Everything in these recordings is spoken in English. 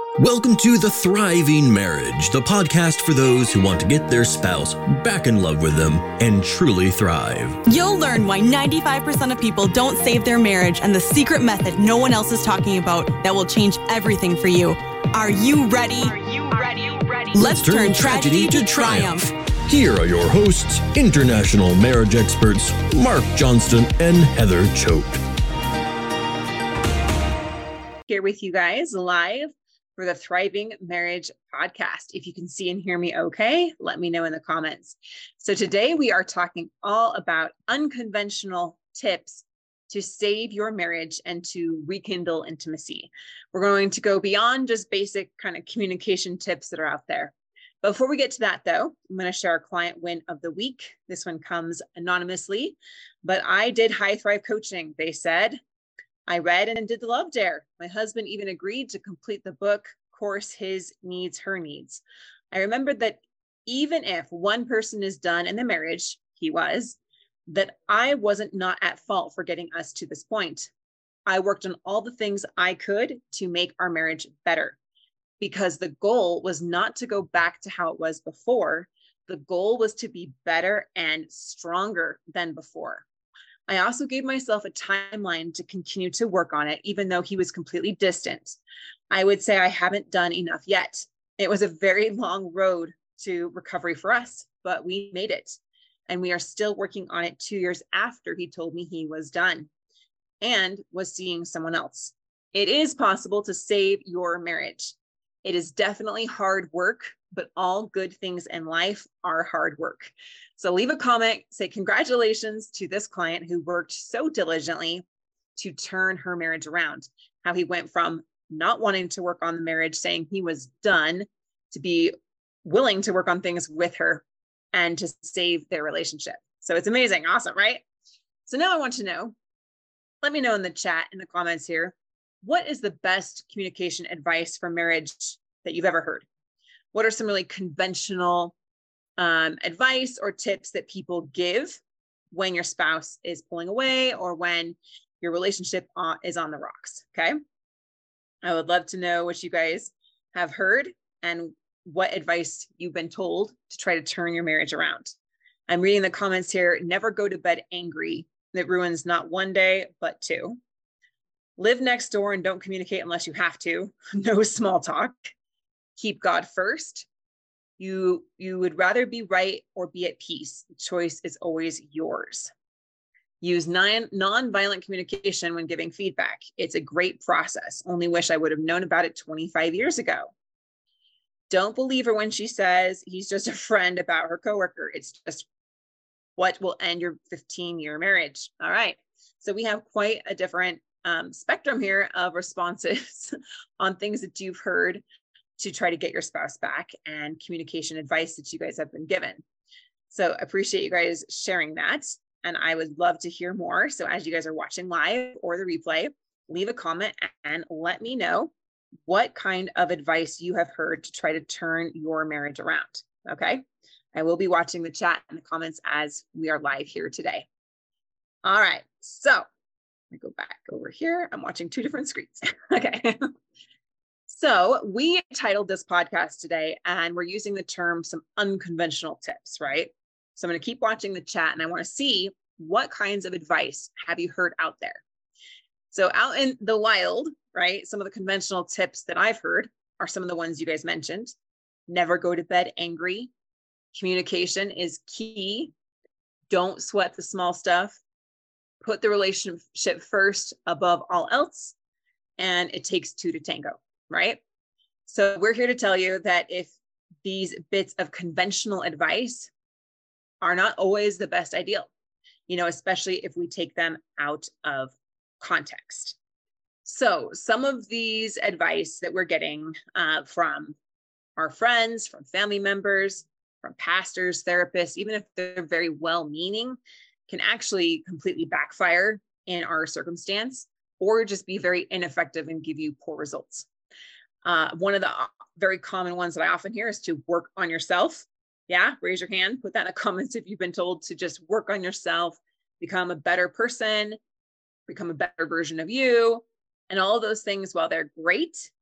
Welcome to The Thriving Marriage, the podcast for those who want to get their spouse back in love with them and truly thrive. You'll learn why 95% of people don't save their marriage and the secret method no one else is talking about that will change everything for you. Are you ready? Let's turn tragedy to triumph. Here are your hosts, international marriage experts, Mark Johnston and Heather Choate. Here with you guys live for the Thriving Marriage podcast. If you can see and hear me okay, let me know in the comments. So today we are talking all about unconventional tips to save your marriage and to rekindle intimacy. We're going to go beyond just basic kind of communication tips that are out there. Before we get to that though, I'm going to share our client win of the week. This one comes anonymously, but I did High Thrive coaching. They said, I read and did the Love Dare. My husband even agreed to complete the book course, His Needs, Her Needs. I remembered that even if one person is done in the marriage, he was, that I wasn't not at fault for getting us to this point. I worked on all the things I could to make our marriage better because the goal was not to go back to how it was before. The goal was to be better and stronger than before. I also gave myself a timeline to continue to work on it, even though he was completely distant. I would say I haven't done enough yet. It was a very long road to recovery for us, but we made it. And we are still working on it 2 years after he told me he was done and was seeing someone else. It is possible to save your marriage. It is definitely hard work, but all good things in life are hard work. So leave a comment, say congratulations to this client who worked so diligently to turn her marriage around, how he went from not wanting to work on the marriage, saying he was done, to be willing to work on things with her and to save their relationship. So it's amazing. Awesome, right? So now I want to know, let me know in the chat, in the comments here, what is the best communication advice for marriage that you've ever heard? What are some really conventional advice or tips that people give when your spouse is pulling away or when your relationship is on the rocks? Okay. I would love to know what you guys have heard and what advice you've been told to try to turn your marriage around. I'm reading the comments here. Never go to bed angry. That ruins not one day, but two. Live next door and don't communicate unless you have to. No small talk. Keep God first. You would rather be right or be at peace. The choice is always yours. Use non-violent communication when giving feedback. It's a great process. Only wish I would have known about it 25 years ago. Don't believe her when she says he's just a friend about her coworker. It's just what will end your 15-year marriage. All right. So we have quite a different spectrum here of responses on things that you've heard to try to get your spouse back and communication advice that you guys have been given. So appreciate you guys sharing that. And I would love to hear more. So as you guys are watching live or the replay, leave a comment and let me know what kind of advice you have heard to try to turn your marriage around. Okay. I will be watching the chat and the comments as we are live here today. All right. So let me go back over here. I'm watching two different screens. Okay. So we titled this podcast today, and we're using the term some unconventional tips, right? So I'm going to keep watching the chat, and I want to see what kinds of advice have you heard out there. So out in the wild, right? Some of the conventional tips that I've heard are some of the ones you guys mentioned. Never go to bed angry. Communication is key. Don't sweat the small stuff. Put the relationship first above all else. And it takes two to tango. Right? So we're here to tell you that if these bits of conventional advice are not always the best ideal, especially if we take them out of context. So some of these advice that we're getting from our friends, from family members, from pastors, therapists, even if they're very well-meaning, can actually completely backfire in our circumstance or just be very ineffective and give you poor results. One of the very common ones that I often hear is to work on yourself. Yeah, raise your hand, put that in the comments if you've been told to just work on yourself, become a better person, become a better version of you. And all of those things, while they're great,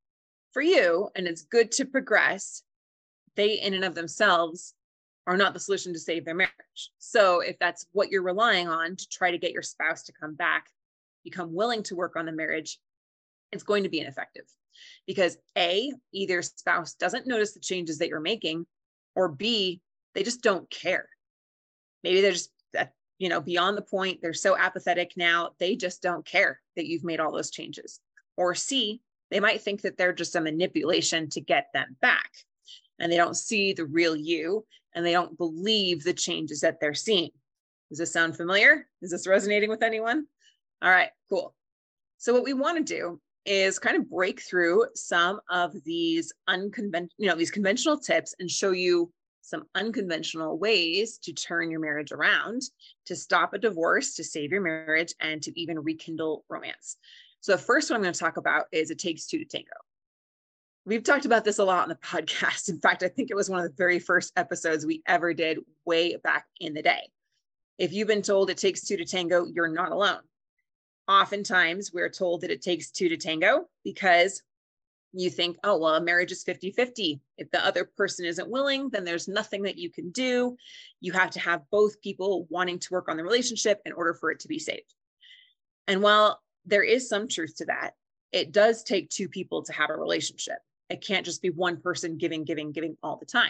for you and it's good to progress, they in and of themselves are not the solution to save their marriage. So if that's what you're relying on to try to get your spouse to come back, become willing to work on the marriage, it's going to be ineffective because A, either spouse doesn't notice the changes that you're making, or B, they just don't care. Maybe they're just, beyond the point. They're so apathetic now, they just don't care that you've made all those changes. Or C, they might think that they're just a manipulation to get them back. And they don't see the real you, and they don't believe the changes that they're seeing. Does this sound familiar? Is this resonating with anyone? All right, cool. So what we want to do is kind of break through some of these these conventional tips and show you some unconventional ways to turn your marriage around, to stop a divorce, to save your marriage, and to even rekindle romance. So the first one I'm going to talk about is It Takes Two to Tango. We've talked about this a lot on the podcast. In fact, I think it was one of the very first episodes we ever did way back in the day. If you've been told it takes two to tango, you're not alone. Oftentimes, we're told that it takes two to tango because you think, oh, well, a marriage is 50-50. If the other person isn't willing, then there's nothing that you can do. You have to have both people wanting to work on the relationship in order for it to be saved. And while there is some truth to that, it does take two people to have a relationship. It can't just be one person giving all the time.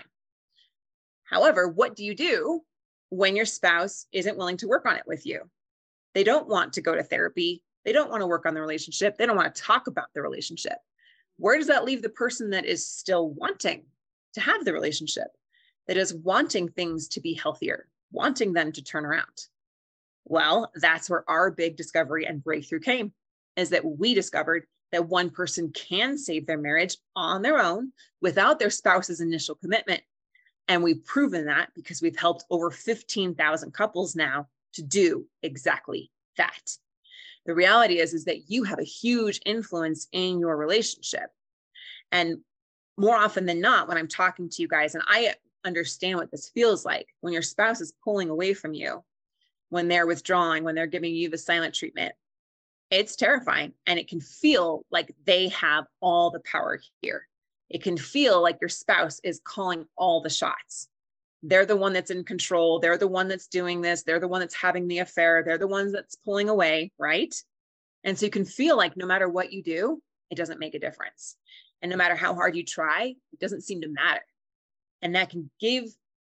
However, what do you do when your spouse isn't willing to work on it with you? They don't want to go to therapy. They don't want to work on the relationship. They don't want to talk about the relationship. Where does that leave the person that is still wanting to have the relationship, that is wanting things to be healthier, wanting them to turn around? Well, that's where our big discovery and breakthrough came, is that we discovered that one person can save their marriage on their own without their spouse's initial commitment. And we've proven that because we've helped over 15,000 couples now to do exactly that. The reality is that you have a huge influence in your relationship. And more often than not, when I'm talking to you guys, and I understand what this feels like, when your spouse is pulling away from you, when they're withdrawing, when they're giving you the silent treatment, it's terrifying. And it can feel like they have all the power here. It can feel like your spouse is calling all the shots. They're the one that's in control. They're the one that's doing this. They're the one that's having the affair. They're the ones that's pulling away, right? And so you can feel like no matter what you do, it doesn't make a difference. And no matter how hard you try, it doesn't seem to matter. And that can give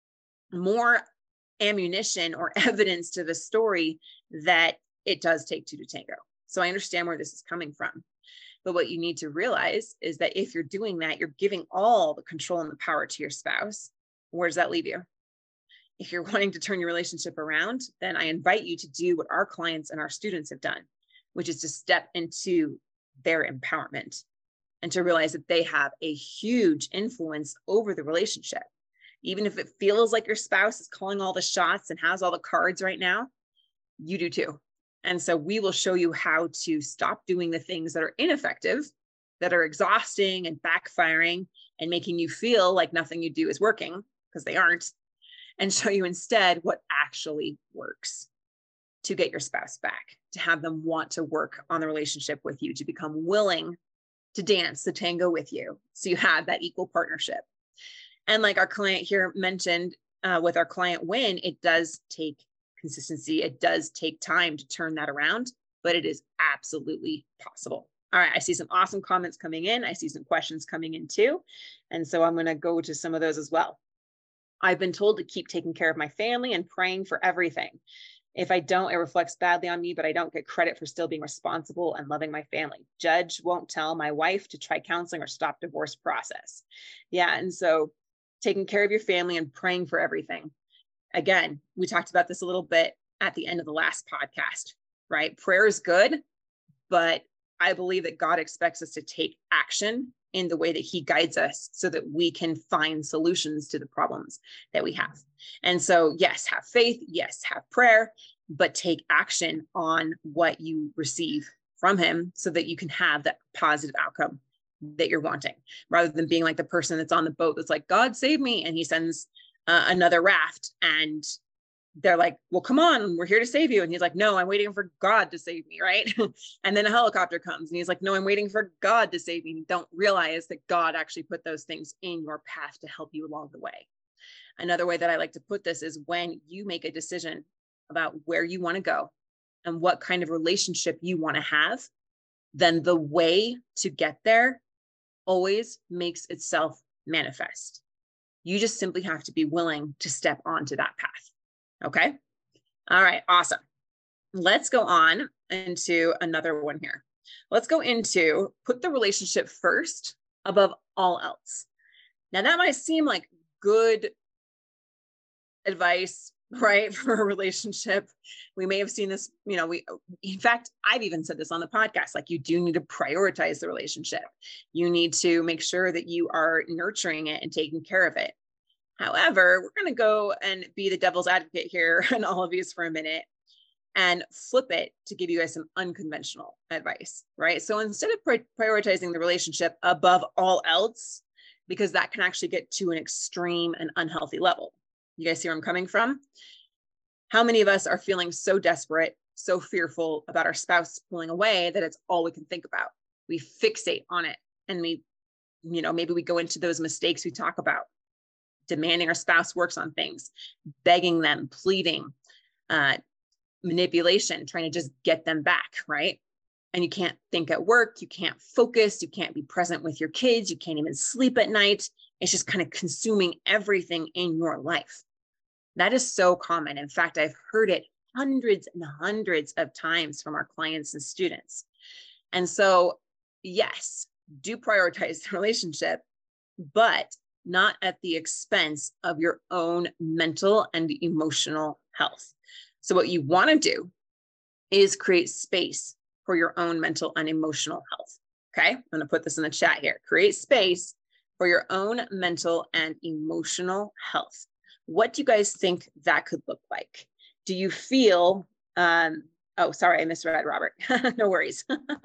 more ammunition or evidence to the story that it does take two to tango. So I understand where this is coming from. But what you need to realize is that if you're doing that, you're giving all the control and the power to your spouse. Where does that leave you? If you're wanting to turn your relationship around, then I invite you to do what our clients and our students have done, which is to step into their empowerment and to realize that they have a huge influence over the relationship. Even if it feels like your spouse is calling all the shots and has all the cards right now, you do too. And so we will show you how to stop doing the things that are ineffective, that are exhausting and backfiring and making you feel like nothing you do is working, because they aren't, and show you instead what actually works to get your spouse back, to have them want to work on the relationship with you, to become willing to dance the tango with you. So you have that equal partnership. And like our client here mentioned, with our client Win, it does take consistency. It does take time to turn that around, but it is absolutely possible. All right, I see some awesome comments coming in. I see some questions coming in too. And so I'm going to go to some of those as well. I've been told to keep taking care of my family and praying for everything. If I don't, it reflects badly on me, but I don't get credit for still being responsible and loving my family. Judge won't tell my wife to try counseling or stop divorce process. Yeah, and so taking care of your family and praying for everything. Again, we talked about this a little bit at the end of the last podcast, right? Prayer is good, but I believe that God expects us to take action in the way that he guides us so that we can find solutions to the problems that we have. And so, yes, have faith. Yes, have prayer, but take action on what you receive from him so that you can have that positive outcome that you're wanting, rather than being like the person that's on the boat that's like, God save me. And he sends another raft and they're like, well, come on, we're here to save you. And he's like, no, I'm waiting for God to save me, right? And then a helicopter comes and he's like, no, I'm waiting for God to save me. And you don't realize that God actually put those things in your path to help you along the way. Another way that I like to put this is when you make a decision about where you want to go and what kind of relationship you want to have, then the way to get there always makes itself manifest. You just simply have to be willing to step onto that path. Okay. All right. Awesome. Let's go on into another one here. Let's go into put the relationship first above all else. Now that might seem like good advice, right? For a relationship. We may have seen this, in fact, I've even said this on the podcast, like you do need to prioritize the relationship. You need to make sure that you are nurturing it and taking care of it. However, we're going to go and be the devil's advocate here and all of these for a minute and flip it to give you guys some unconventional advice, right? So instead of prioritizing the relationship above all else, because that can actually get to an extreme and unhealthy level. You guys see where I'm coming from? How many of us are feeling so desperate, so fearful about our spouse pulling away that it's all we can think about? We fixate on it. And maybe we go into those mistakes we talk about. Demanding our spouse works on things, begging them, pleading, manipulation, trying to just get them back, right? And you can't think at work, you can't focus, you can't be present with your kids, you can't even sleep at night. It's just kind of consuming everything in your life. That is so common. In fact, I've heard it hundreds and hundreds of times from our clients and students. And so, yes, do prioritize the relationship, but not at the expense of your own mental and emotional health. So what you want to do is create space for your own mental and emotional health. Okay. I'm going to put this in the chat here. Create space for your own mental and emotional health. What do you guys think that could look like? Do you feel, oh, sorry, I misread, Robert. No worries.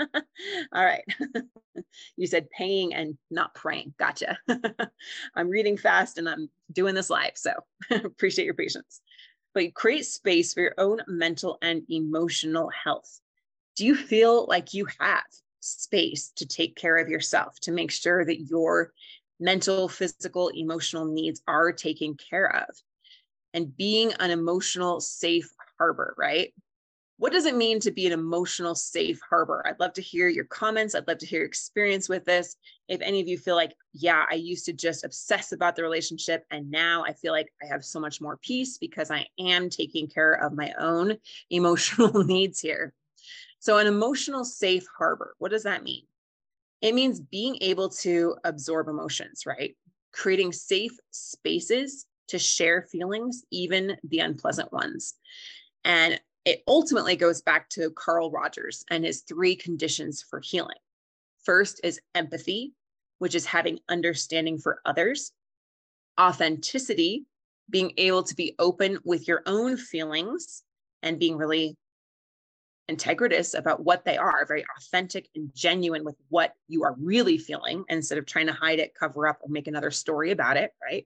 All right. You said paying and not praying. Gotcha. I'm reading fast and I'm doing this live, so appreciate your patience. But you create space for your own mental and emotional health. Do you feel like you have space to take care of yourself, to make sure that your mental, physical, emotional needs are taken care of? And being an emotional safe harbor, right? What does it mean to be an emotional safe harbor? I'd love to hear your comments. I'd love to hear your experience with this. If any of you feel like, yeah, I used to just obsess about the relationship, and now I feel like I have so much more peace because I am taking care of my own emotional needs here. So an emotional safe harbor, what does that mean? It means being able to absorb emotions, right? Creating safe spaces to share feelings, even the unpleasant ones. And it ultimately goes back to Carl Rogers and his 3 conditions for healing. First is empathy, which is having understanding for others. Authenticity, being able to be open with your own feelings and being really integritous about what they are, very authentic and genuine with what you are really feeling instead of trying to hide it, cover up, or make another story about it, right?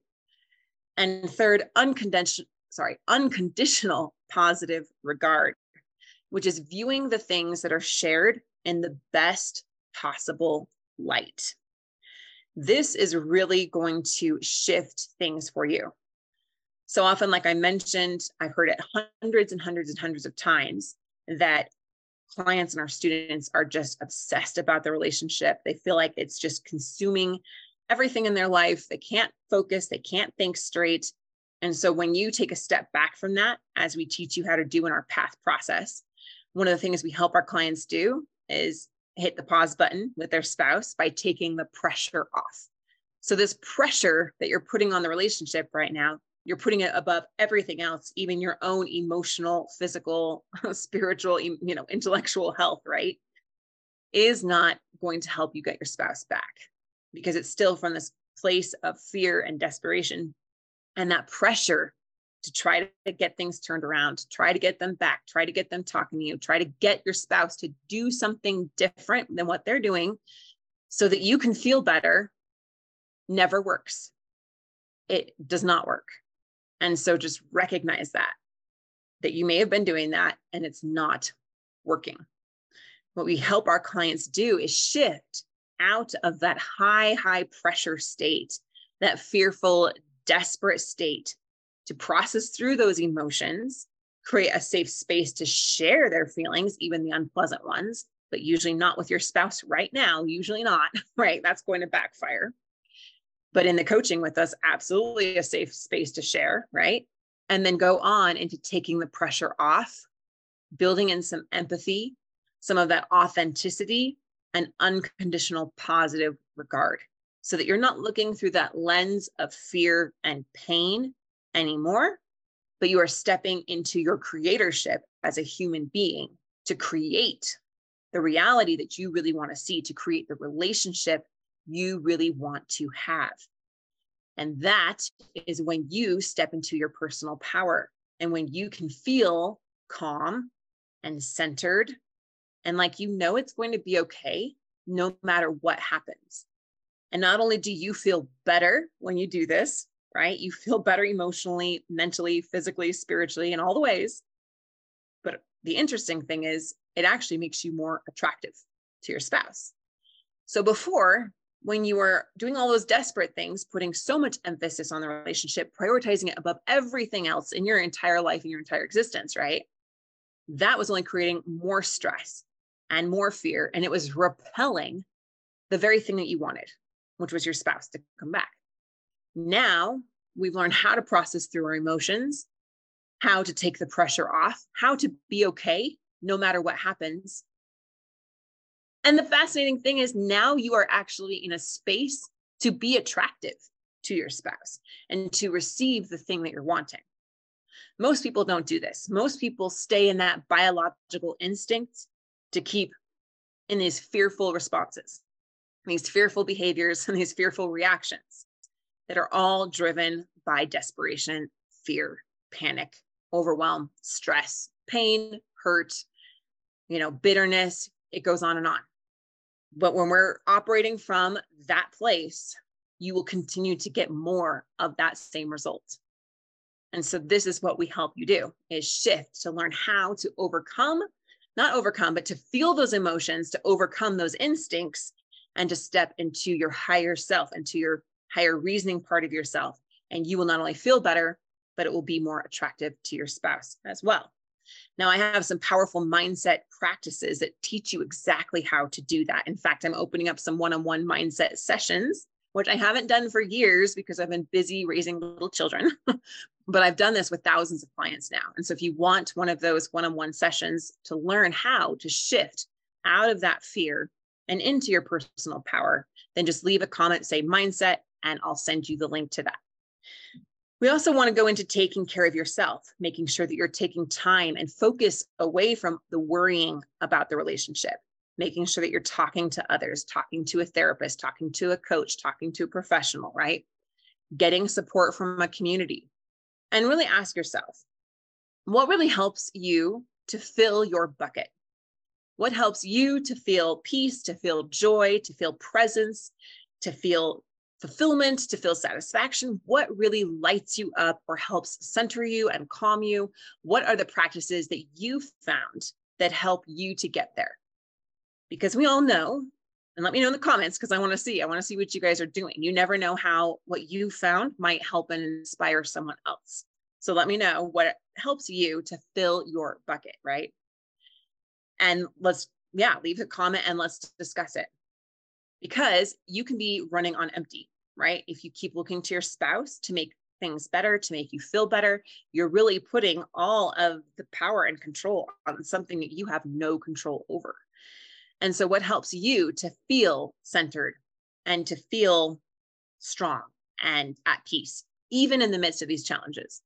And third, unconditional positive regard, which is viewing the things that are shared in the best possible light. This is really going to shift things for you. So often, like I mentioned, I've heard it hundreds and hundreds and hundreds of times that clients and our students are just obsessed about the relationship. They feel like it's just consuming everything in their life. They can't focus, they can't think straight. And so when you take a step back from that, as we teach you how to do in our path process, one of the things we help our clients do is hit the pause button with their spouse by taking the pressure off. So this pressure that you're putting on the relationship right now, you're putting it above everything else, even your own emotional, physical, spiritual, intellectual health, right? Is not going to help you get your spouse back, because it's still from this place of fear and desperation. And that pressure to try to get things turned around, to try to get them back, try to get them talking to you, try to get your spouse to do something different than what they're doing so that you can feel better, never works. It does not work. And so just recognize that. that you may have been doing that and it's not working. What we help our clients do is shift out of that high pressure state, that fearful, desperate state, to process through those emotions, create a safe space to share their feelings, even the unpleasant ones, but usually not with your spouse right now, usually not, right? That's going to backfire. But in the coaching with us, absolutely a safe space to share, right? And then go on into taking the pressure off, building in some empathy, some of that authenticity and unconditional positive regard, so that you're not looking through that lens of fear and pain anymore, but you are stepping into your creatorship as a human being to create the reality that you really want to see, to create the relationship you really want to have. And that is when you step into your personal power and when you can feel calm and centered and like you know it's going to be okay no matter what happens. And not only do you feel better when you do this, right? You feel better emotionally, mentally, physically, spiritually, in all the ways. But the interesting thing is it actually makes you more attractive to your spouse. So before, when you were doing all those desperate things, putting so much emphasis on the relationship, prioritizing it above everything else in your entire life and your entire existence, right? That was only creating more stress and more fear. And it was repelling the very thing that you wanted, which was your spouse to come back. Now we've learned how to process through our emotions, how to take the pressure off, how to be okay no matter what happens. And the fascinating thing is now you are actually in a space to be attractive to your spouse and to receive the thing that you're wanting. Most people don't do this. Most people stay in that biological instinct to keep in these fearful responses, these fearful behaviors, and these fearful reactions that are all driven by desperation, fear, panic, overwhelm, stress, pain, hurt, bitterness. It goes on and on. But when we're operating from that place, you will continue to get more of that same result. And so this is what we help you do, is shift to learn how to not overcome, but to feel those emotions, to overcome those instincts, and to step into your higher self, into your higher reasoning part of yourself. And you will not only feel better, but it will be more attractive to your spouse as well. Now, I have some powerful mindset practices that teach you exactly how to do that. In fact, I'm opening up some one-on-one mindset sessions, which I haven't done for years because I've been busy raising little children, but I've done this with thousands of clients now. And so if you want one of those one-on-one sessions to learn how to shift out of that fear and into your personal power, then just leave a comment, say mindset, and I'll send you the link to that. We also want to go into taking care of yourself, making sure that you're taking time and focus away from the worrying about the relationship, making sure that you're talking to others, talking to a therapist, talking to a coach, talking to a professional, right? Getting support from a community. And really ask yourself, what really helps you to fill your bucket? What helps you to feel peace, to feel joy, to feel presence, to feel fulfillment, to feel satisfaction? What really lights you up or helps center you and calm you? What are the practices that you've found that help you to get there? Because we all know, and let me know in the comments because I want to see what you guys are doing. You never know how what you found might help and inspire someone else. So let me know what helps you to fill your bucket, right? And leave a comment and let's discuss it. Because you can be running on empty, right? If you keep looking to your spouse to make things better, to make you feel better, you're really putting all of the power and control on something that you have no control over. And so what helps you to feel centered and to feel strong and at peace, even in the midst of these challenges?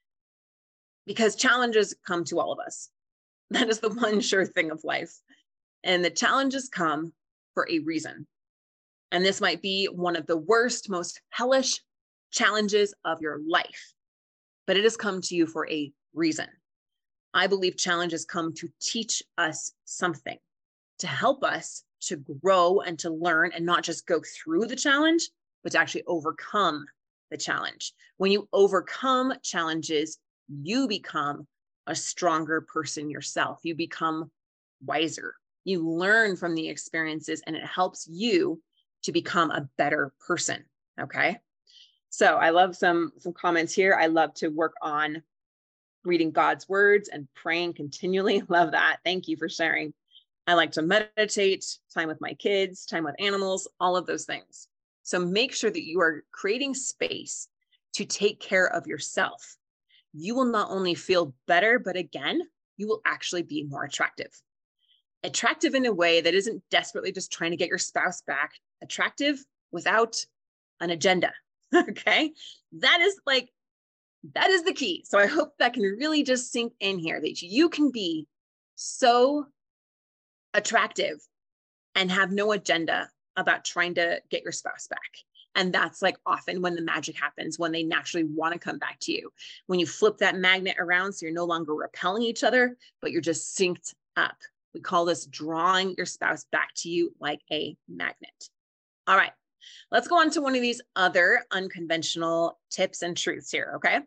Because challenges come to all of us. That is the one sure thing of life. And the challenges come for a reason. And this might be one of the worst, most hellish challenges of your life, but it has come to you for a reason. I believe challenges come to teach us something, to help us to grow and to learn and not just go through the challenge, but to actually overcome the challenge. When you overcome challenges, you become a stronger person yourself. You become wiser. You learn from the experiences, and it helps you to become a better person. Okay. So I love some comments here. I love to work on reading God's words and praying continually. Love that. Thank you for sharing. I like to meditate, time with my kids, time with animals, all of those things. So make sure that you are creating space to take care of yourself. You will not only feel better, but again, you will actually be more attractive. Attractive in a way that isn't desperately just trying to get your spouse back. Attractive without an agenda. Okay. That is the key. So I hope that can really just sink in here, that you can be so attractive and have no agenda about trying to get your spouse back. And that's like often when the magic happens, when they naturally want to come back to you. When you flip that magnet around, so you're no longer repelling each other, but you're just synced up. We call this drawing your spouse back to you like a magnet. All right, let's go on to one of these other unconventional tips and truths here, okay?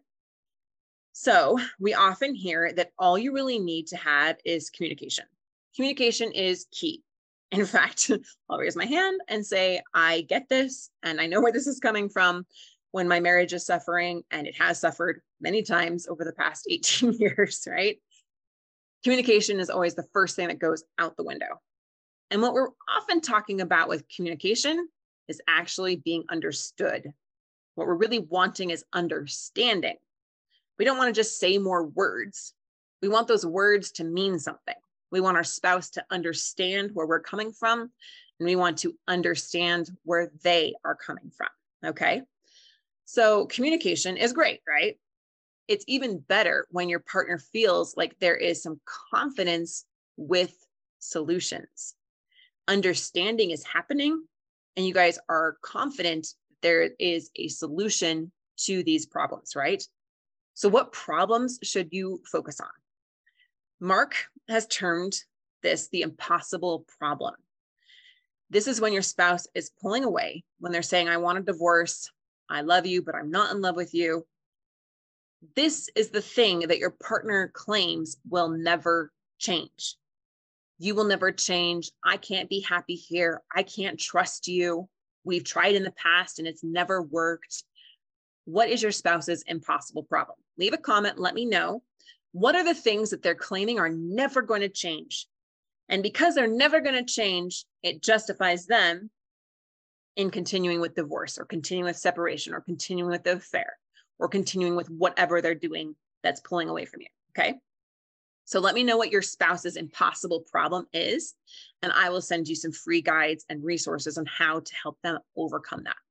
So we often hear that all you really need to have is communication. Communication is key. In fact, I'll raise my hand and say, I get this, and I know where this is coming from when my marriage is suffering, and it has suffered many times over the past 18 years, right? Communication is always the first thing that goes out the window. And what we're often talking about with communication is actually being understood. What we're really wanting is understanding. We don't want to just say more words. We want those words to mean something. We want our spouse to understand where we're coming from, and we want to understand where they are coming from. Okay. So communication is great, right? It's even better when your partner feels like there is some confidence with solutions. Understanding is happening, and you guys are confident there is a solution to these problems, right? So what problems should you focus on? Mark has termed this the impossible problem. This is when your spouse is pulling away, when they're saying, I want a divorce, I love you, but I'm not in love with you. This is the thing that your partner claims will never change. You will never change. I can't be happy here. I can't trust you. We've tried in the past and it's never worked. What is your spouse's impossible problem? Leave a comment. Let me know. What are the things that they're claiming are never going to change? And because they're never going to change, it justifies them in continuing with divorce or continuing with separation or continuing with the affair or continuing with whatever they're doing that's pulling away from you. Okay. So let me know what your spouse's impossible problem is, and I will send you some free guides and resources on how to help them overcome that.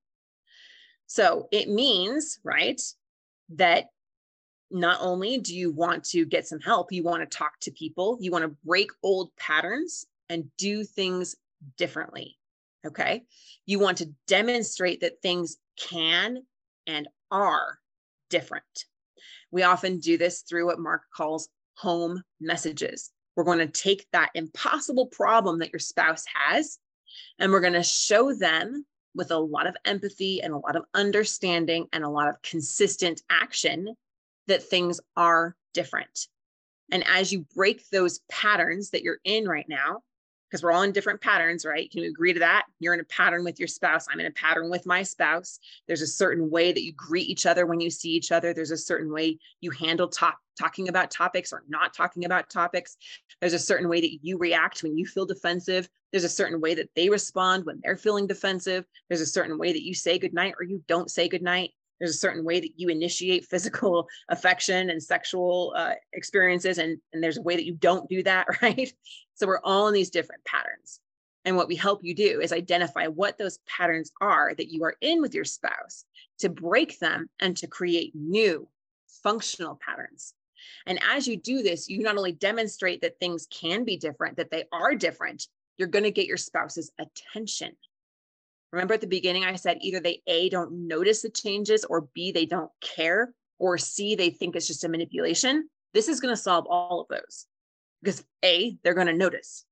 So it means, right, that not only do you want to get some help, you want to talk to people, you want to break old patterns and do things differently. Okay. You want to demonstrate that things can and are different. We often do this through what Mark calls home messages. We're going to take that impossible problem that your spouse has, and we're going to show them with a lot of empathy and a lot of understanding and a lot of consistent action that things are different. And as you break those patterns that you're in right now, because we're all in different patterns, right? Can you agree to that? You're in a pattern with your spouse. I'm in a pattern with my spouse. There's a certain way that you greet each other when you see each other. There's a certain way you handle talking about topics or not talking about topics. There's a certain way that you react when you feel defensive. There's a certain way that they respond when they're feeling defensive. There's a certain way that you say goodnight or you don't say goodnight. There's a certain way that you initiate physical affection and sexual experiences, and there's a way that you don't do that, right? So we're all in these different patterns. And what we help you do is identify what those patterns are that you are in with your spouse, to break them and to create new functional patterns. And as you do this, you not only demonstrate that things can be different, that they are different, you're going to get your spouse's attention. Remember at the beginning, I said either they A, don't notice the changes, or B, they don't care, or C, they think it's just a manipulation. This is going to solve all of those, because A, they're going to notice,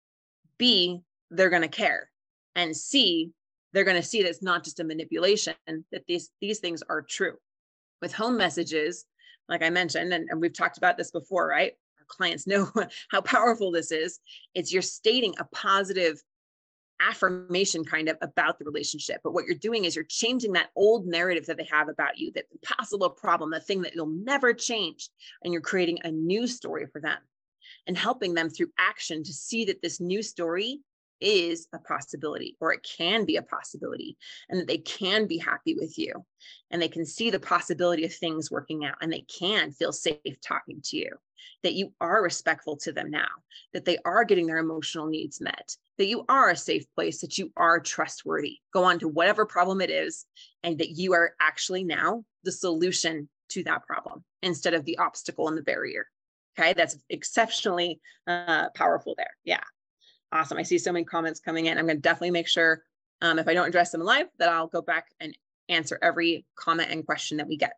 B, they're going to care, and C, they're going to see that it's not just a manipulation, that these things are true. With home messages, like I mentioned, and we've talked about this before, right? Our clients know how powerful this is. It's you're stating a positive affirmation kind of about the relationship. But what you're doing is you're changing that old narrative that they have about you, that impossible problem, the thing that you'll never change. And you're creating a new story for them and helping them through action to see that this new story is a possibility, or it can be a possibility, and that they can be happy with you, and they can see the possibility of things working out, and they can feel safe talking to you, that you are respectful to them now, that they are getting their emotional needs met, that you are a safe place, that you are trustworthy. Go on to whatever problem it is, and that you are actually now the solution to that problem instead of the obstacle and the barrier. Okay, that's exceptionally powerful there. Yeah. Awesome. I see so many comments coming in. I'm going to definitely make sure if I don't address them live, that I'll go back and answer every comment and question that we get.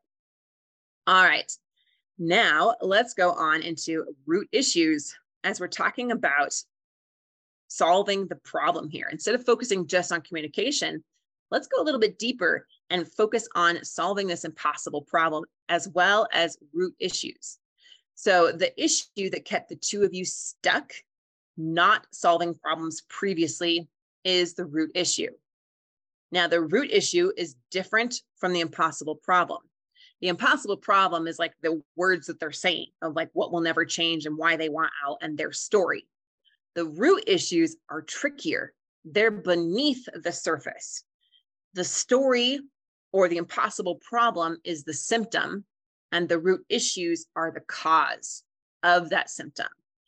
All right. Now let's go on into root issues as we're talking about solving the problem here. Instead of focusing just on communication, let's go a little bit deeper and focus on solving this impossible problem as well as root issues. So the issue that kept the two of you stuck, not solving problems previously, is the root issue. Now, the root issue is different from the impossible problem. The impossible problem is like the words that they're saying of like what will never change and why they want out and their story. The root issues are trickier. They're beneath the surface. The story or the impossible problem is the symptom, and the root issues are the cause of that symptom.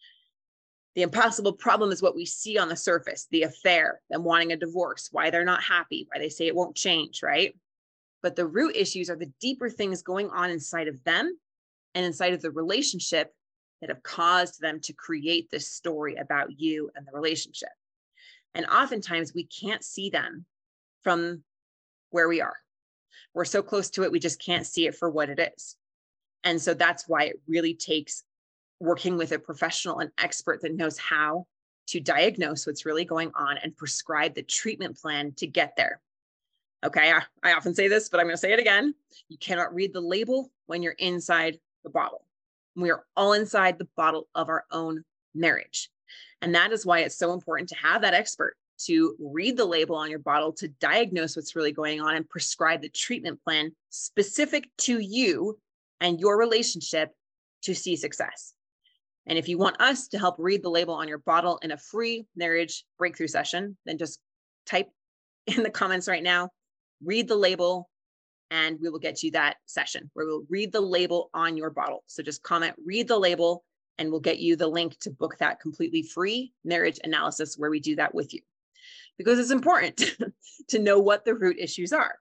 The impossible problem is what we see on the surface, the affair, them wanting a divorce, why they're not happy, why they say it won't change, right? But the root issues are the deeper things going on inside of them and inside of the relationship that have caused them to create this story about you and the relationship. And oftentimes we can't see them from where we are. We're so close to it, we just can't see it for what it is. And so that's why it really takes working with a professional, an expert that knows how to diagnose what's really going on and prescribe the treatment plan to get there. Okay, I often say this, but I'm going to say it again. You cannot read the label when you're inside the bottle. We are all inside the bottle of our own marriage. And that is why it's so important to have that expert to read the label on your bottle, to diagnose what's really going on and prescribe the treatment plan specific to you and your relationship to see success. And if you want us to help read the label on your bottle in a free marriage breakthrough session, then just type in the comments right now, read the label, and we will get you that session where we'll read the label on your bottle. So just comment, read the label, and we'll get you the link to book that completely free marriage analysis where we do that with you. Because it's important to know what the root issues are.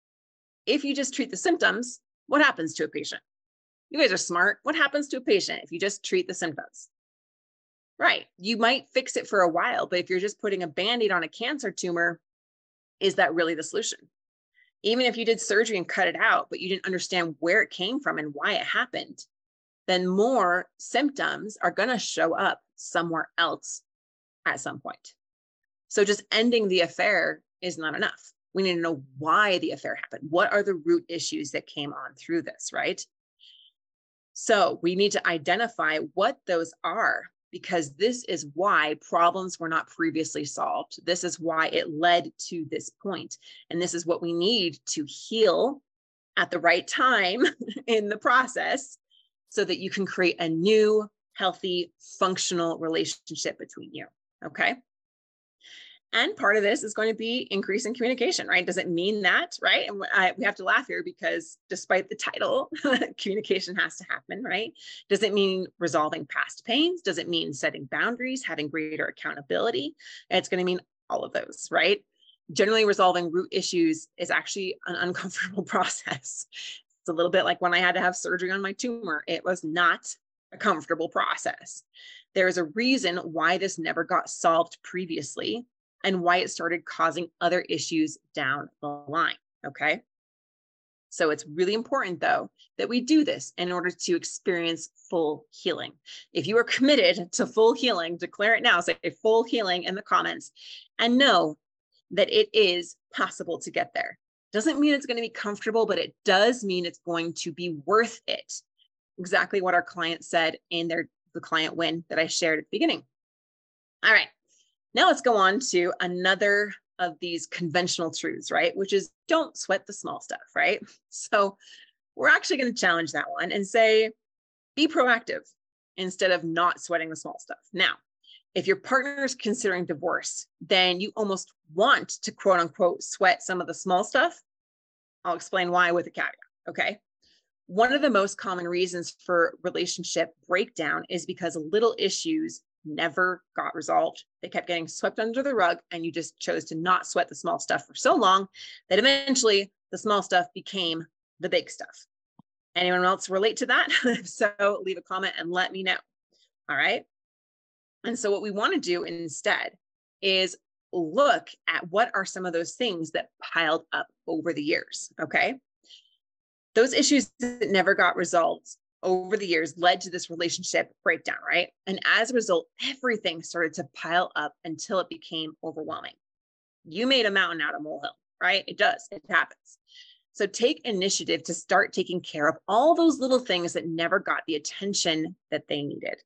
If you just treat the symptoms, what happens to a patient? You guys are smart. What happens to a patient if you just treat the symptoms? Right. You might fix it for a while, but if you're just putting a Band-Aid on a cancer tumor, is that really the solution? Even if you did surgery and cut it out, but you didn't understand where it came from and why it happened, then more symptoms are going to show up somewhere else at some point. So just ending the affair is not enough. We need to know why the affair happened. What are the root issues that came on through this, right? So we need to identify what those are, because this is why problems were not previously solved. This is why it led to this point. And this is what we need to heal at the right time in the process so that you can create a new, healthy, functional relationship between you. Okay. And part of this is going to be increasing communication, right? Does it mean that, right? And we have to laugh here because despite the title, communication has to happen, right? Does it mean resolving past pains? Does it mean setting boundaries, having greater accountability? It's going to mean all of those, right? Generally, resolving root issues is actually an uncomfortable process. It's a little bit like when I had to have surgery on my tumor. It was not a comfortable process. There is a reason why this never got solved previously, and why it started causing other issues down the line, okay? So it's really important, though, that we do this in order to experience full healing. If you are committed to full healing, declare it now, say full healing in the comments, and know that it is possible to get there. Doesn't mean it's going to be comfortable, but it does mean it's going to be worth it exactly what our client said in the client win that I shared at the beginning. All right, now let's go on to another of these conventional truths, right? Which is don't sweat the small stuff, right? So we're actually going to challenge that one and say, be proactive instead of not sweating the small stuff. Now, if your partner is considering divorce, then you almost want to quote unquote sweat some of the small stuff. I'll explain why with a caveat, okay? One of the most common reasons for relationship breakdown is because little issues never got resolved. They kept getting swept under the rug, and you just chose to not sweat the small stuff for so long that eventually the small stuff became the big stuff. Anyone else relate to that? If so, leave a comment and let me know. All right. And so what we want to do instead is look at what are some of those things that piled up over the years. Okay. Those issues that never got resolved over the years led to this relationship breakdown, right? And as a result, everything started to pile up until it became overwhelming. You made a mountain out of a molehill, right? It does. It happens. So take initiative to start taking care of all those little things that never got the attention that they needed.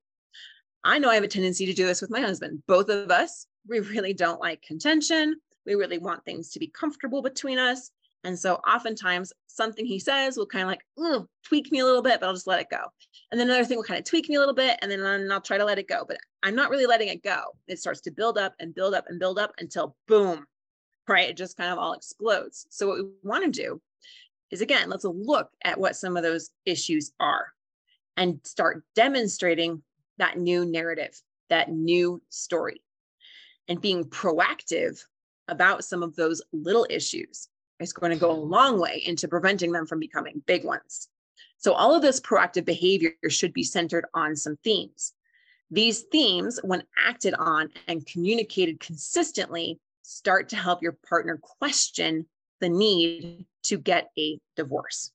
I know I have a tendency to do this with my husband. Both of us, we really don't like contention. We really want things to be comfortable between us. And so oftentimes something he says will kind of like tweak me a little bit, but I'll just let it go. And then another thing will kind of tweak me a little bit, and then I'll try to let it go. But I'm not really letting it go. It starts to build up and build up and build up until boom, right? It just kind of all explodes. So what we want to do is, again, let's look at what some of those issues are and start demonstrating that new narrative, that new story, and being proactive about some of those little issues is going to go a long way into preventing them from becoming big ones. So all of this proactive behavior should be centered on some themes. These themes, when acted on and communicated consistently, start to help your partner question the need to get a divorce.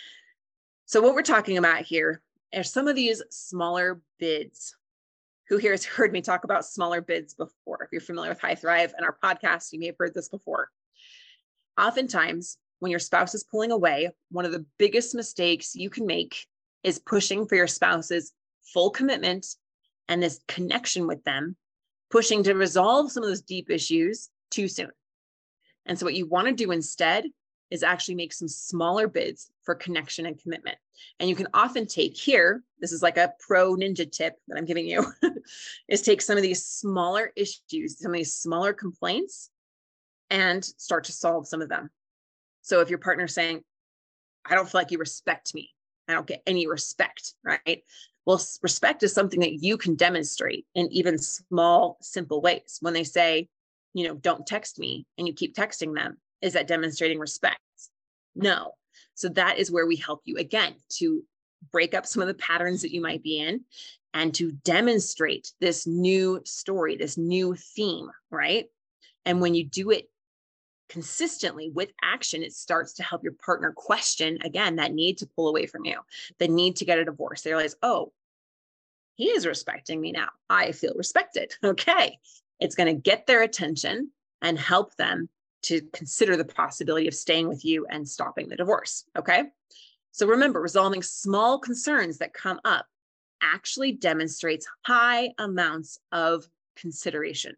So what we're talking about here are some of these smaller bids. Who here has heard me talk about smaller bids before? If you're familiar with High Thrive and our podcast, you may have heard this before. Oftentimes, when your spouse is pulling away, one of the biggest mistakes you can make is pushing for your spouse's full commitment and this connection with them, pushing to resolve some of those deep issues too soon. And so what you want to do instead is actually make some smaller bids for connection and commitment. And you can often take here, this is like a pro ninja tip that I'm giving you, is take some of these smaller issues, some of these smaller complaints, and start to solve some of them. So if your partner's saying, I don't feel like you respect me, I don't get any respect, right? Well, respect is something that you can demonstrate in even small, simple ways. When they say, don't text me, and you keep texting them, is that demonstrating respect? No. So that is where we help you, again, to break up some of the patterns that you might be in and to demonstrate this new story, this new theme, right? And when you do it consistently with action, it starts to help your partner question, again, that need to pull away from you, the need to get a divorce. They realize, oh, he is respecting me now. I feel respected. Okay. It's going to get their attention and help them to consider the possibility of staying with you and stopping the divorce. Okay. So remember, resolving small concerns that come up actually demonstrates high amounts of consideration.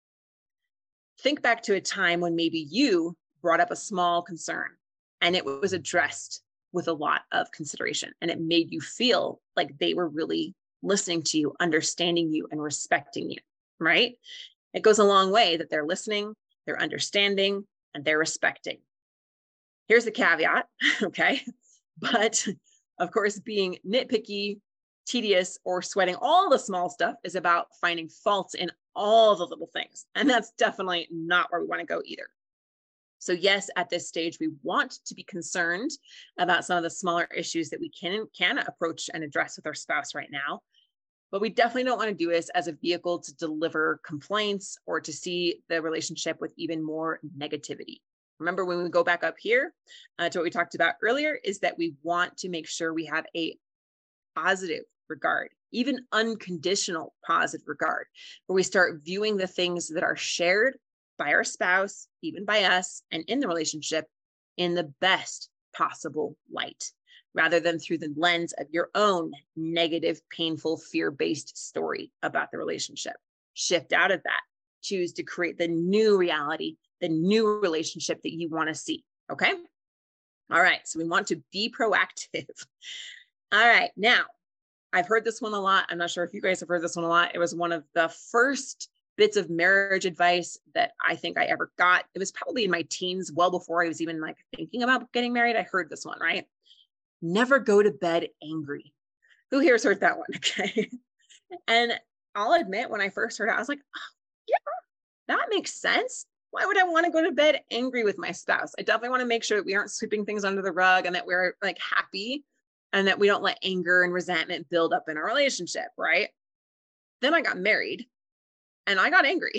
Think back to a time when maybe you brought up a small concern and it was addressed with a lot of consideration, and it made you feel like they were really listening to you, understanding you, and respecting you, right? It goes a long way that they're listening, they're understanding, and they're respecting. Here's the caveat, okay? But of course, being nitpicky, tedious, or sweating all the small stuff is about finding faults in all the little things. And that's definitely not where we want to go either. So yes, at this stage, we want to be concerned about some of the smaller issues that we can approach and address with our spouse right now. But we definitely don't want to do this as a vehicle to deliver complaints or to see the relationship with even more negativity. Remember, when we go back up here to what we talked about earlier, is that we want to make sure we have a positive regard, even unconditional positive regard, where we start viewing the things that are shared by our spouse, even by us, and in the relationship in the best possible light, rather than through the lens of your own negative, painful, fear-based story about the relationship. Shift out of that. Choose to create the new reality, the new relationship that you want to see. Okay. All right. So we want to be proactive. All right. Now, I've heard this one a lot. I'm not sure if you guys have heard this one a lot. It was one of the first bits of marriage advice that I think I ever got. It was probably in my teens, well before I was even like thinking about getting married. I heard this one, right? Never go to bed angry. Who here has heard that one? Okay. And I'll admit, when I first heard it, I was like, oh, yeah, that makes sense. Why would I want to go to bed angry with my spouse? I definitely want to make sure that we aren't sweeping things under the rug and that we're like happy and that we don't let anger and resentment build up in our relationship, right? Then I got married and I got angry.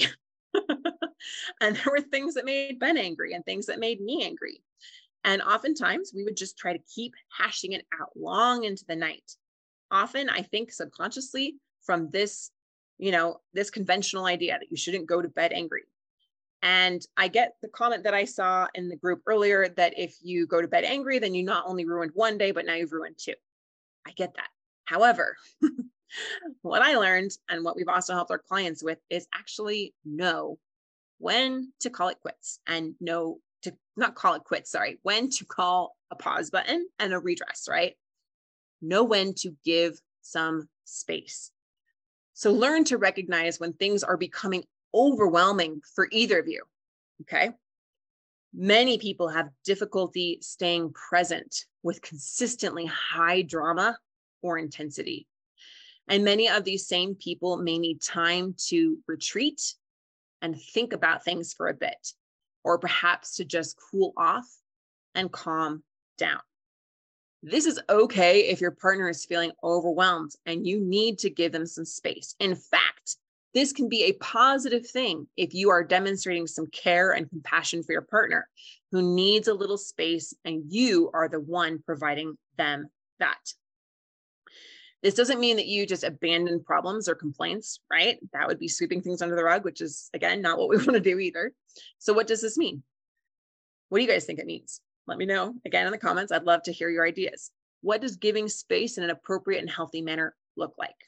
And there were things that made Ben angry and things that made me angry. And oftentimes we would just try to keep hashing it out long into the night. Often, I think subconsciously from this, this conventional idea that you shouldn't go to bed angry. And I get the comment that I saw in the group earlier that if you go to bed angry, then you not only ruined one day, but now you've ruined two. I get that. However, what I learned and what we've also helped our clients with is actually know when to call it quits and know to not call it quits, when to call a pause button and a redress, right? Know when to give some space. So learn to recognize when things are becoming overwhelming for either of you, okay? Many people have difficulty staying present with consistently high drama or intensity. And many of these same people may need time to retreat and think about things for a bit, or perhaps to just cool off and calm down. This is okay if your partner is feeling overwhelmed and you need to give them some space. In fact, this can be a positive thing if you are demonstrating some care and compassion for your partner who needs a little space and you are the one providing them that. This doesn't mean that you just abandon problems or complaints, right? That would be sweeping things under the rug, which is, again, not what we want to do either. So what does this mean? What do you guys think it means? Let me know again in the comments. I'd love to hear your ideas. What does giving space in an appropriate and healthy manner look like?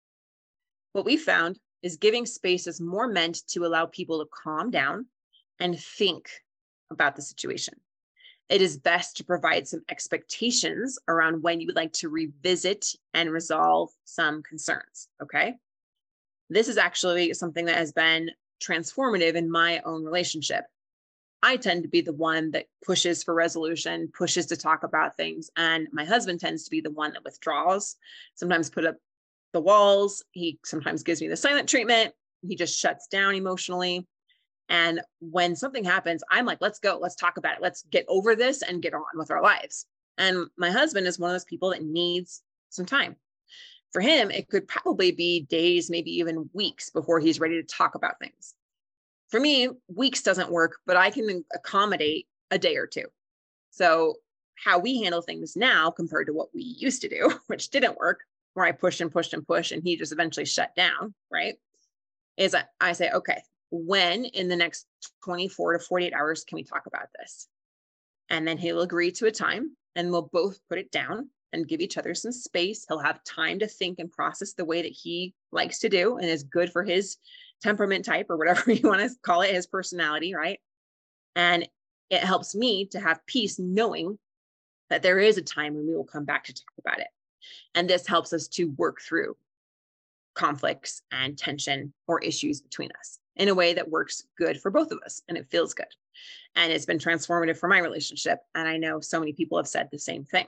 What we found is giving space is more meant to allow people to calm down and think about the situation. It is best to provide some expectations around when you would like to revisit and resolve some concerns, okay? This is actually something that has been transformative in my own relationship. I tend to be the one that pushes for resolution, pushes to talk about things, and my husband tends to be the one that withdraws, sometimes put up the walls. He sometimes gives me the silent treatment. He just shuts down emotionally. And when something happens, I'm like, let's go, let's talk about it. Let's get over this and get on with our lives. And my husband is one of those people that needs some time. For him, it could probably be days, maybe even weeks before he's ready to talk about things. For me, weeks doesn't work, but I can accommodate a day or two. So how we handle things now compared to what we used to do, which didn't work, where I pushed and pushed and pushed and he just eventually shut down, right? Is I say, okay, when in the next 24 to 48 hours can we talk about this? And then he'll agree to a time and we'll both put it down and give each other some space. He'll have time to think and process the way that he likes to do and is good for his temperament type or whatever you want to call it, his personality, right? And it helps me to have peace knowing that there is a time when we will come back to talk about it. And this helps us to work through conflicts and tension or issues between us in a way that works good for both of us and it feels good. And it's been transformative for my relationship. And I know so many people have said the same thing.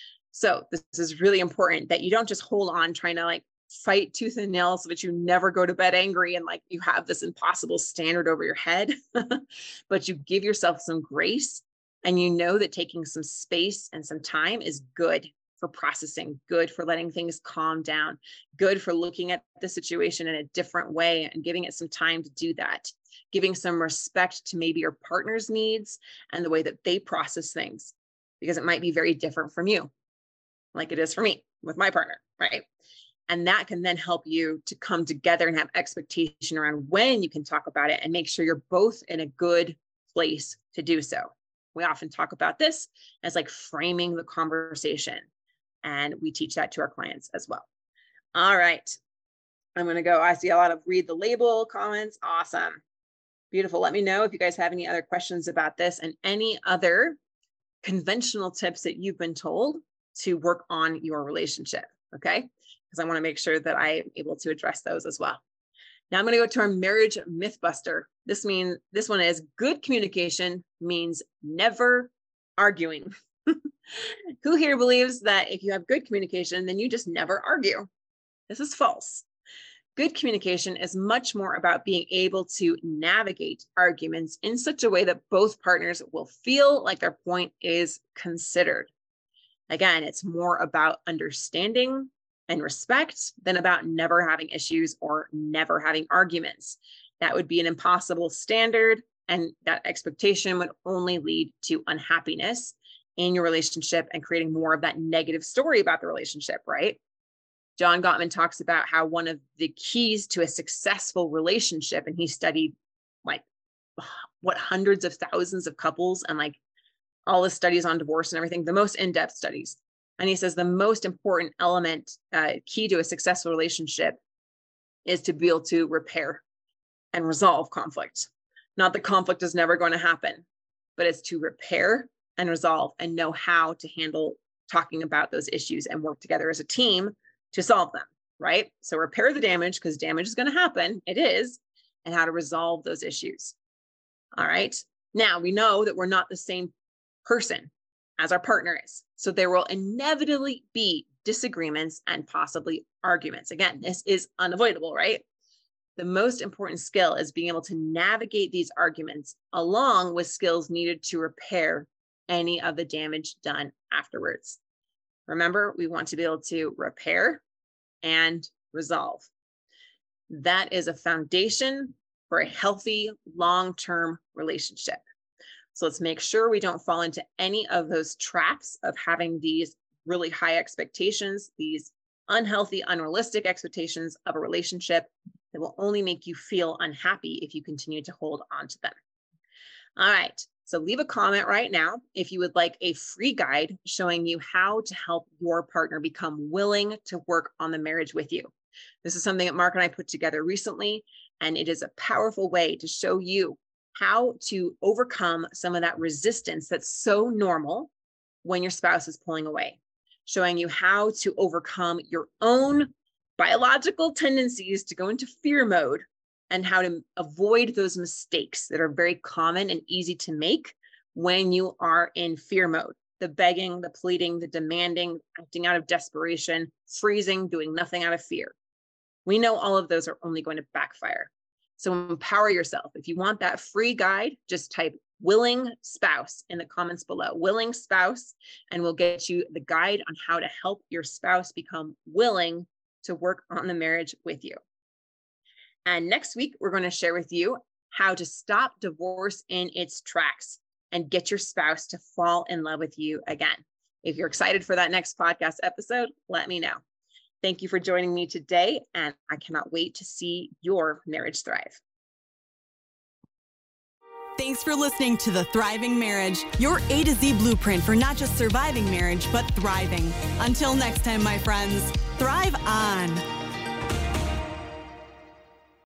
So this is really important that you don't just hold on trying to like fight tooth and nail so that you never go to bed angry and like you have this impossible standard over your head, but you give yourself some grace and you know that taking some space and some time is good for processing, good for letting things calm down, good for looking at the situation in a different way and giving it some time to do that, giving some respect to maybe your partner's needs and the way that they process things, because it might be very different from you, like it is for me with my partner, right? And that can then help you to come together and have expectation around when you can talk about it and make sure you're both in a good place to do so. We often talk about this as like framing the conversation. And we teach that to our clients as well. All right. I'm going to go. I see a lot of read the label comments. Awesome. Beautiful. Let me know if you guys have any other questions about this and any other conventional tips that you've been told to work on your relationship. Okay. Because I want to make sure that I'm able to address those as well. Now I'm going to go to our marriage myth buster. This one is good communication means never arguing. Who here believes that if you have good communication, then you just never argue? This is false. Good communication is much more about being able to navigate arguments in such a way that both partners will feel like their point is considered. Again, it's more about understanding and respect than about never having issues or never having arguments. That would be an impossible standard, and that expectation would only lead to unhappiness in your relationship and creating more of that negative story about the relationship, right? John Gottman talks about how one of the keys to a successful relationship, and he studied like hundreds of thousands of couples and like all the studies on divorce and everything, the most in-depth studies. And he says the most important element, key to a successful relationship, is to be able to repair and resolve conflict. Not that conflict is never going to happen, but it's to repair and resolve and know how to handle talking about those issues and work together as a team to solve them, right? So repair the damage, because damage is going to happen. It is, and how to resolve those issues. All right. Now we know that we're not the same person as our partner is. So there will inevitably be disagreements and possibly arguments. Again, this is unavoidable, right? The most important skill is being able to navigate these arguments along with skills needed to repair any of the damage done afterwards. Remember, we want to be able to repair and resolve. That is a foundation for a healthy long-term relationship. So let's make sure we don't fall into any of those traps of having these really high expectations, these unhealthy, unrealistic expectations of a relationship that will only make you feel unhappy if you continue to hold on to them. All right. So leave a comment right now if you would like a free guide showing you how to help your partner become willing to work on the marriage with you. This is something that Mark and I put together recently, and it is a powerful way to show you how to overcome some of that resistance that's so normal when your spouse is pulling away, showing you how to overcome your own biological tendencies to go into fear mode and how to avoid those mistakes that are very common and easy to make when you are in fear mode. The begging, the pleading, the demanding, acting out of desperation, freezing, doing nothing out of fear. We know all of those are only going to backfire. So empower yourself. If you want that free guide, just type willing spouse in the comments below, willing spouse, and we'll get you the guide on how to help your spouse become willing to work on the marriage with you. And next week, we're going to share with you how to stop divorce in its tracks and get your spouse to fall in love with you again. If you're excited for that next podcast episode, let me know. Thank you for joining me today, and I cannot wait to see your marriage thrive. Thanks for listening to The Thriving Marriage, your A to Z blueprint for not just surviving marriage, but thriving. Until next time, my friends, thrive on.